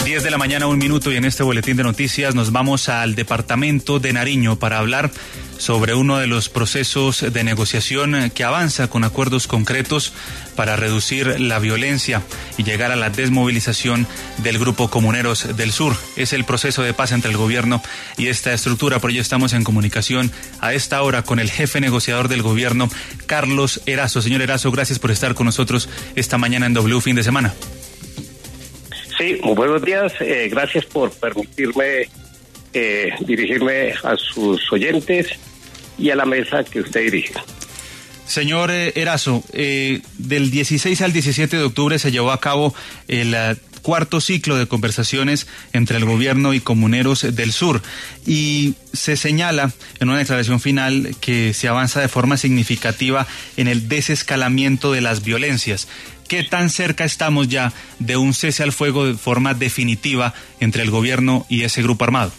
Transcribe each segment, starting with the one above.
10 de la mañana, 1 minuto, y en este boletín de noticias nos vamos al departamento de Nariño para hablar sobre uno de los procesos de negociación que avanza con acuerdos concretos para reducir la violencia y llegar a la desmovilización del Grupo Comuneros del Sur. Es el proceso de paz entre el gobierno y esta estructura. Por ello estamos en comunicación a esta hora con el jefe negociador del gobierno, Carlos Erazo. Señor Erazo, gracias por estar con nosotros esta mañana en W Fin de Semana. Sí, muy buenos días. Gracias por permitirme dirigirme a sus oyentes y a la mesa que usted dirige. Señor Erazo, del 16 al 17 de octubre se llevó a cabo el cuarto ciclo de conversaciones entre el gobierno y Comuneros del Sur, y se señala en una declaración final que se avanza de forma significativa en el desescalamiento de las violencias. ¿Qué tan cerca estamos ya de un cese al fuego de forma definitiva entre el gobierno y ese grupo armado?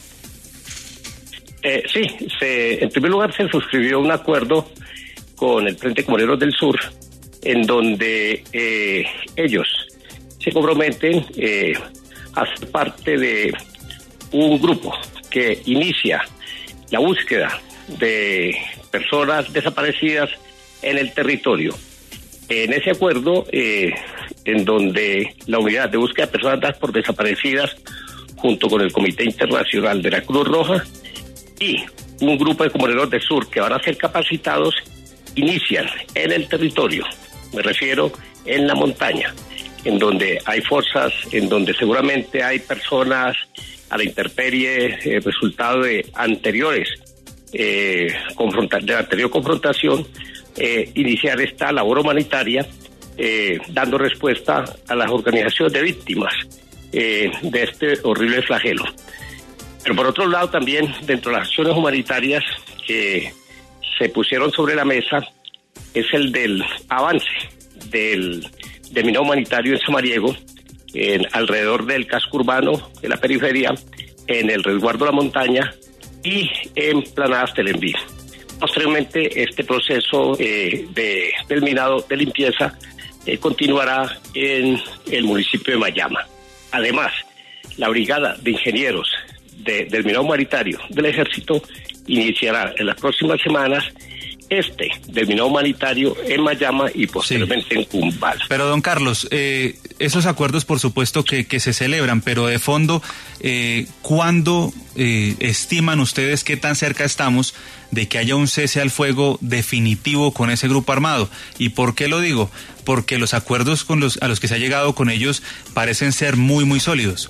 Sí, en primer lugar se suscribió un acuerdo con el Frente Comuneros del Sur, en donde ellos se comprometen a ser parte de un grupo que inicia la búsqueda de personas desaparecidas en el territorio. En ese acuerdo, en donde la unidad de búsqueda de personas dadas por desaparecidas, junto con el Comité Internacional de la Cruz Roja y un grupo de comuneros del sur que van a ser capacitados, inician en el territorio, me refiero en la montaña, en donde hay fuerzas, en donde seguramente hay personas a la intemperie, resultado de anteriores de la anterior confrontación, iniciar esta labor humanitaria, dando respuesta a las organizaciones de víctimas de este horrible flagelo. Pero por otro lado también, dentro de las acciones humanitarias que se pusieron sobre la mesa, es el del avance del minado humanitario en Samariego, alrededor del casco urbano, de la periferia, en el resguardo de la montaña y en Planadas Telenví. Posteriormente, este proceso del minado de limpieza continuará en el municipio de Mayama. Además, la brigada de ingenieros del minado humanitario del Ejército iniciará en las próximas semanas del minado humanitario en Mayama y posteriormente en Cumbal. Pero don Carlos, esos acuerdos por supuesto que se celebran, pero de fondo, ¿cuándo estiman ustedes qué tan cerca estamos de que haya un cese al fuego definitivo con ese grupo armado? ¿Y por qué lo digo? Porque los acuerdos a los que se ha llegado con ellos parecen ser muy, muy sólidos.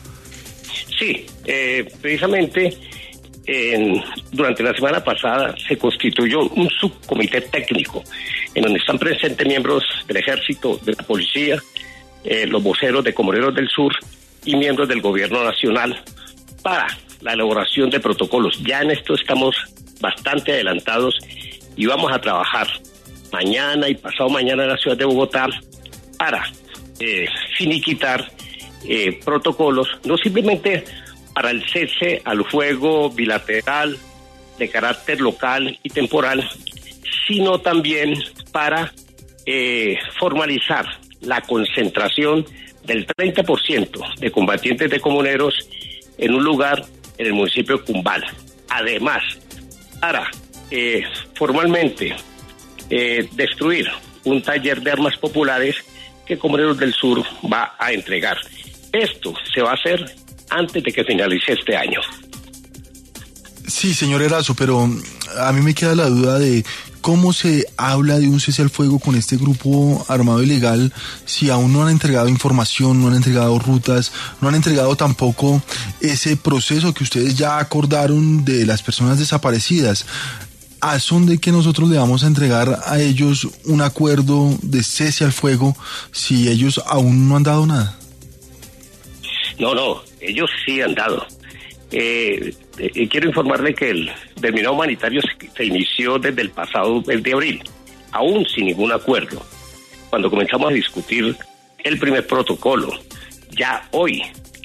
Sí, precisamente durante la semana pasada se constituyó un subcomité técnico en donde están presentes miembros del Ejército, de la Policía, los voceros de Comuneros del Sur y miembros del Gobierno Nacional para la elaboración de protocolos. Ya en esto estamos bastante adelantados y vamos a trabajar mañana y pasado mañana en la ciudad de Bogotá para finiquitar protocolos, no simplemente para el cese al fuego bilateral de carácter local y temporal, sino también para formalizar la concentración del 30% de combatientes de comuneros en un lugar en el municipio de Cumbal. Además, para formalmente destruir un taller de armas populares que Comuneros del Sur va a entregar. Esto se va a hacer antes de que finalice este año. Sí, señor Erazo, pero a mí me queda la duda de cómo se habla de un cese al fuego con este grupo armado ilegal si aún no han entregado información, no han entregado rutas, no han entregado tampoco ese proceso que ustedes ya acordaron de las personas desaparecidas. ¿A son de que nosotros le vamos a entregar a ellos un acuerdo de cese al fuego si ellos aún no han dado nada? No, ellos sí han dado. Quiero informarle que el minado humanitario se inició desde el pasado mes de abril, aún sin ningún acuerdo. Cuando comenzamos a discutir el primer protocolo, ya hoy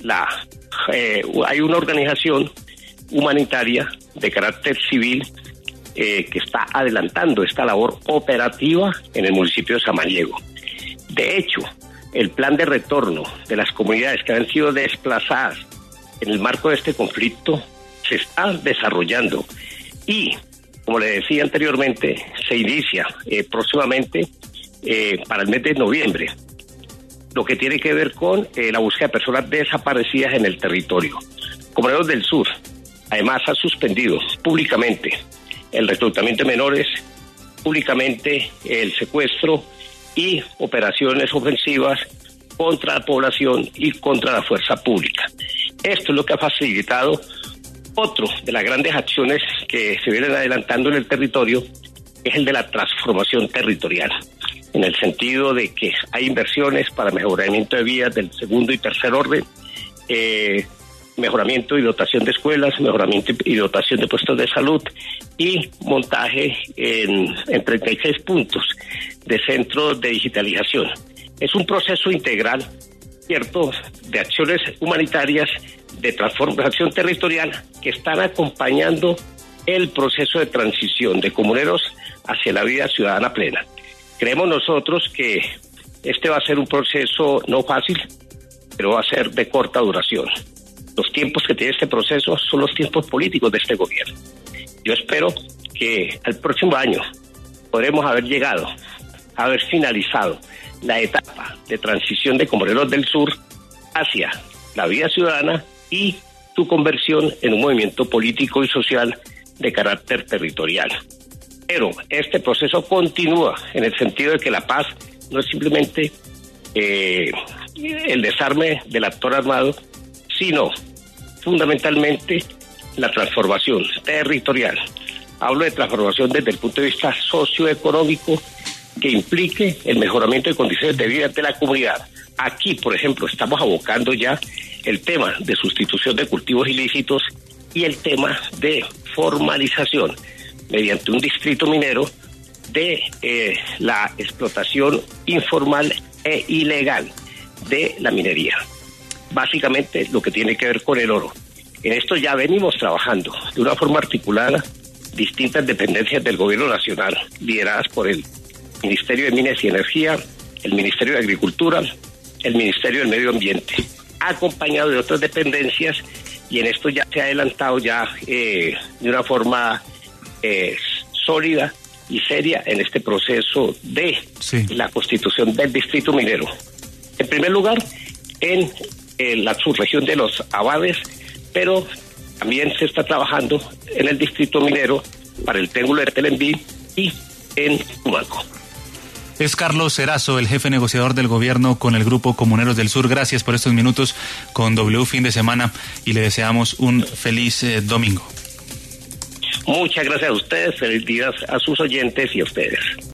hay una organización humanitaria de carácter civil que está adelantando esta labor operativa en el municipio de Samaniego. De hecho, el plan de retorno de las comunidades que han sido desplazadas en el marco de este conflicto se está desarrollando y, como le decía anteriormente, se inicia próximamente para el mes de noviembre, lo que tiene que ver con la búsqueda de personas desaparecidas en el territorio. Comuneros del Sur, además, ha suspendido públicamente el reclutamiento de menores, públicamente el secuestro y operaciones ofensivas contra la población y contra la fuerza pública. Esto es lo que ha facilitado otro de las grandes acciones que se vienen adelantando en el territorio, es el de la transformación territorial, en el sentido de que hay inversiones para mejoramiento de vías del segundo y tercer orden, mejoramiento y dotación de escuelas, mejoramiento y dotación de puestos de salud y montaje en 36 puntos de centros de digitalización. Es un proceso integral, ¿cierto?, de acciones humanitarias, de transformación territorial que están acompañando el proceso de transición de comuneros hacia la vida ciudadana plena. Creemos nosotros que este va a ser un proceso no fácil, pero va a ser de corta duración. Los tiempos que tiene este proceso son los tiempos políticos de este gobierno. Yo espero que al próximo año podremos haber llegado, haber finalizado la etapa de transición de Comuneros del Sur hacia la vida ciudadana y su conversión en un movimiento político y social de carácter territorial. Pero este proceso continúa en el sentido de que la paz no es simplemente el desarme del actor armado, sino fundamentalmente la transformación territorial. Hablo de transformación desde el punto de vista socioeconómico que implique el mejoramiento de condiciones de vida de la comunidad. Aquí, por ejemplo, estamos abocando ya el tema de sustitución de cultivos ilícitos y el tema de formalización mediante un distrito minero de la explotación informal e ilegal de la minería. Básicamente lo que tiene que ver con el oro. En esto ya venimos trabajando de una forma articulada distintas dependencias del gobierno nacional, lideradas por el Ministerio de Minas y Energía, el Ministerio de Agricultura, el Ministerio del Medio Ambiente, acompañado de otras dependencias, y en esto ya se ha adelantado ya de una forma sólida y seria en este proceso de la constitución del distrito minero. En primer lugar, en la subregión de los Abades, pero también se está trabajando en el distrito minero para el Triángulo de Telembí y en Tumaco. Es Carlos Erazo, el jefe negociador del gobierno con el Grupo Comuneros del Sur. Gracias por estos minutos con W Fin de Semana y le deseamos un feliz domingo. Muchas gracias a ustedes, feliz día a sus oyentes y a ustedes.